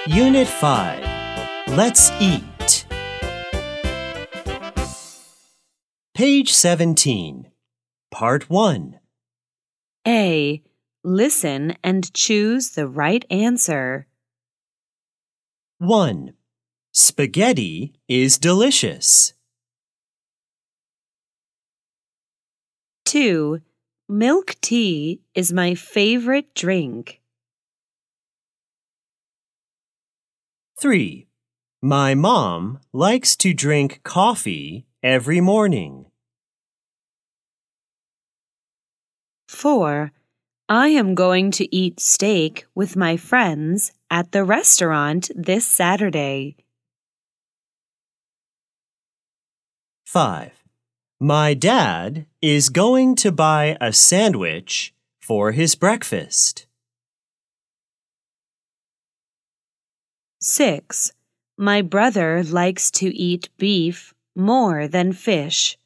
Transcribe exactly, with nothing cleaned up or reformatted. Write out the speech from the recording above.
Unit five. Let's eat. Page seventeen. Part one. A. Listen and choose the right answer. one. Spaghetti is delicious. two. Milk tea is my favorite drink. three. My mom likes to drink coffee every morning. four. I am going to eat steak with my friends at the restaurant this Saturday. five. My dad is going to buy a sandwich for his breakfast. six. My brother likes to eat beef more than fish.